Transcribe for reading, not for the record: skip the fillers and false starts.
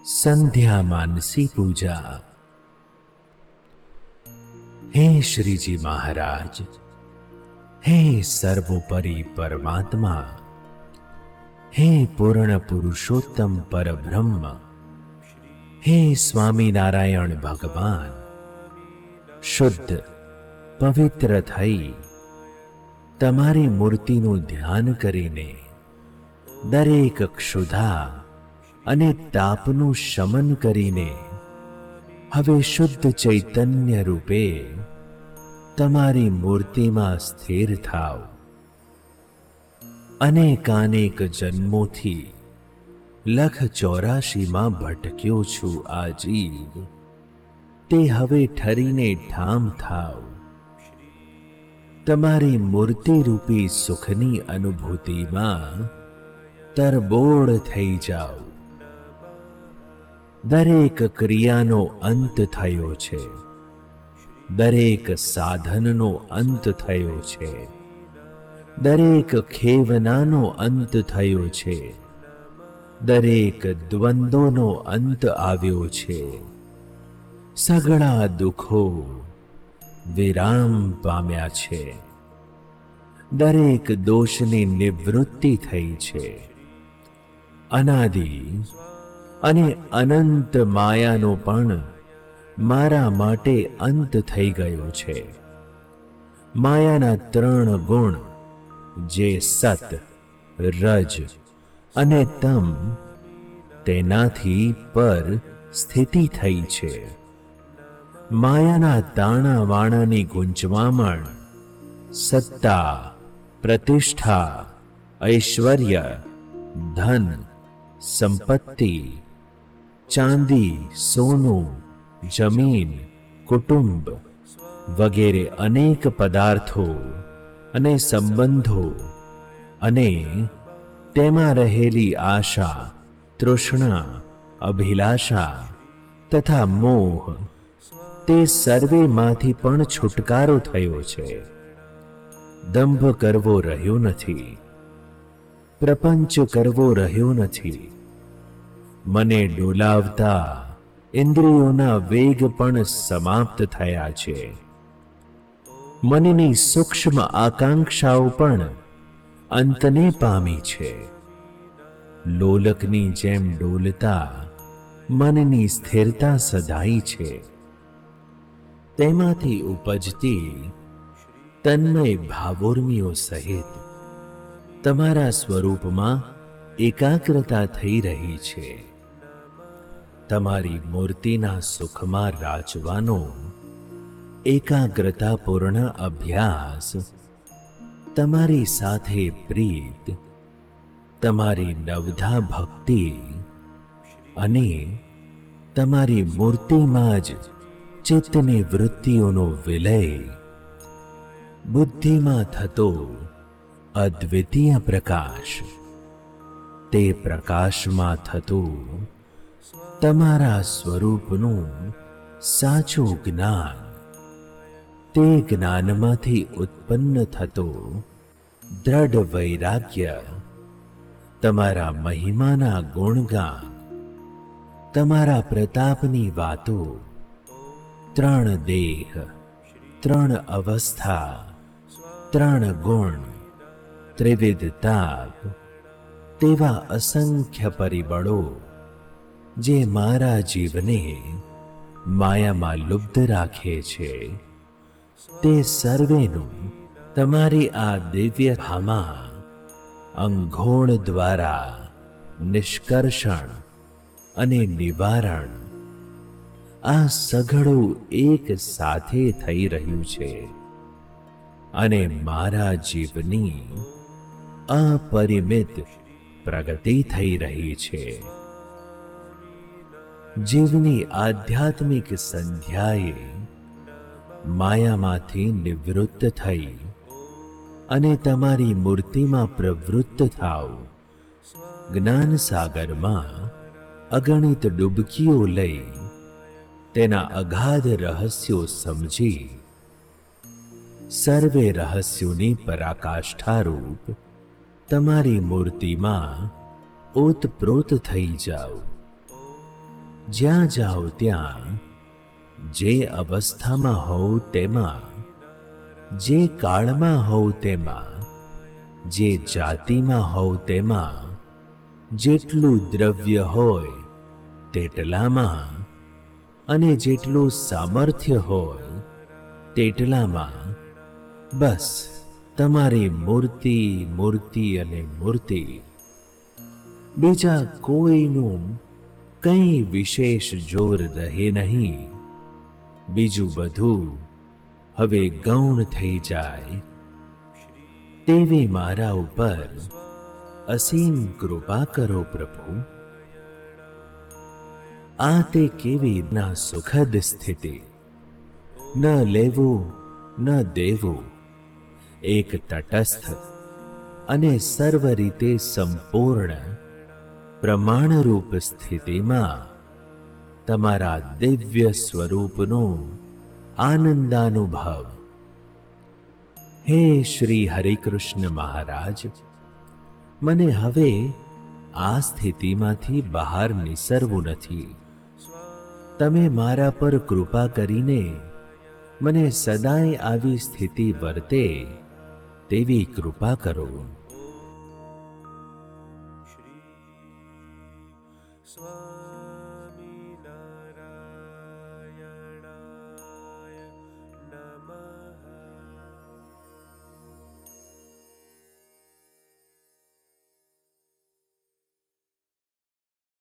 संध्या मानसी पूजा। हे श्रीजी महाराज, हे सर्वोपरि परमात्मा, हे पूर्ण पुरुषोत्तम परब्रह्म, हे स्वामी नारायण भगवान, शुद्ध पवित्र थई तमारी मूर्तिનું ધ્યાન કરીને દરેક ક્ષુધા અને તાપનું શમન કરીને હવે શુદ્ધ ચૈતન્ય રૂપે તમારી મૂર્તિમાં સ્થિર થાવ। અનેકાનેક જન્મોથી લખ 84માં ભટક્યો છું આ જીવ, તે હવે ઠરીને ઠામ થાવ। તમારી મૂર્તિ રૂપી સુખની અનુભૂતિમાં તરબોળ થઈ જાઓ। દરેક ક્રિયાનો અંત થયો છે, દરેક સાધનનો અંત થયો છે, દરેક ખેવનાનો અંત થયો છે, દરેક દ્વંદ્વનો અંત આવ્યો છે। સઘળા દુઃખો વિરામ પામ્યા છે, દરેક દોષની નિવૃત્તિ થઈ છે। અનાદિ અને અનંત માયાનો પણ મારા માટે અંત થઈ ગયો છે। માયાના 3 ગુણ જે સત, રજ અને તમ, તેનાથી પર સ્થિતિ થઈ છે। માયાના તાણા વાણાની ગુંચવામણ સત્તા, પ્રતિષ્ઠા, ઐશ્વર્ય, ધન, સંપત્તિ, ચાંદી, સોનું, જમીન, કુટુંબ વગેરે અનેક પદાર્થો અને સંબંધો અને તેમાં રહેલી આશા, તૃષ્ણા, અભિલાષા તથા મોહ, તે સર્વેમાંથી પણ છુટકારો થયો છે। દંભ કરવો રહ્યો નથી, પ્રપંચ કરવો રહ્યો નથી। મને ડોલાવતા ઇન્દ્રિયોના વેગ પણ સમાપ્ત થયા છે। મનની સૂક્ષ્મ આકાંક્ષાઓ પણ અંતને પામી છે। લોલકની જેમ ડોલતા મનની સ્થિરતા સધાઈ છે। તેમાંથી ઉપજતી તન્મય ભાવોર્મીઓ સહિત તમારા સ્વરૂપમાં એકાગ્રતા થઈ રહી છે। તમારી મૂર્તિના સુખમાં રાચવાનો એકાગ્રતાપૂર્ણ અભ્યાસ, તમારી સાથે પ્રીત, તમારી નવધા ભક્તિ અને તમારી મૂર્તિમાં જ ચિત્તની વૃત્તિઓનો વિલય, બુદ્ધિમાં થતો અદ્વિતીય પ્રકાશ, તે પ્રકાશમાં થતું તમારા સ્વરૂપનું સાચું જ્ઞાન, તે જ્ઞાનમાંથી ઉત્પન્ન થતો દ્રઢ વૈરાગ્ય, તમારા મહિમાના ગુણગાન, તમારા પ્રતાપની વાતો, 3 દેહ, 3 અવસ્થા, 3 ગુણ, ત્રિવિધ તાપ, તેવા અસંખ્ય પરિબળો જે મારા જીવને માયામાં લુબ્ધ રાખે છે, તે સર્વેનું તમારી આ દિવ્ય ભામાં અંઘોળ દ્વારા નિષ્કર્ષણ અને નિવારણ, આ સઘળું એક સાથે થઈ રહ્યું છે અને મારા જીવની અપરિમિત પ્રગતિ થઈ રહી છે। જીવની આધ્યાત્મિક સંધ્યાએ માયામાંથી નિવૃત્ત થઈ અને તમારી મૂર્તિમાં પ્રવૃત્ત થાવ। જ્ઞાન સાગરમાં અગણિત ડૂબકીઓ લઈ તેના અગાધ રહસ્યો સમજી સર્વે રહસ્યોની પરાકાષ્ઠા રૂપ તમારી મૂર્તિમાં ઓતપ્રોત થઈ જાઓ। જ્યાં જાઓ ત્યાં, જે અવસ્થામાં હોવ તેમાં, જે કાળમાં હોવ તેમાં, જે જાતિમાં હોવ તેમાં, જેટલું દ્રવ્ય હોય તેટલામાં અને જેટલું સામર્થ્ય હોય તેટલામાં બસ તમારી મૂર્તિ, મૂર્તિ અને મૂર્તિ. બીજા કોઈનું કંઈ વિશેષ જોર રહે નહીં. બીજું બધું હવે ગૌણ થઈ જાય. તેવી મારા ઉપર અસીમ કૃપા કરો પ્રભુ. આ તે કેવી ના સુખદ સ્થિતિ. ન લેવું ન દેવું, એક તટસ્થ અને સર્વ રીતે સંપૂર્ણ પ્રમાણરૂપ સ્થિતિમાં તમારા દિવ્ય સ્વરૂપનો આનંદાનુભવ. હે શ્રી હરિકૃષ્ણ મહારાજ, મને હવે આ સ્થિતિમાંથી બહાર નિસરવું નથી. તમે મારા પર કૃપા કરીને મને સદાય આવી સ્થિતિ વર્તે તેવી કૃપા કરો.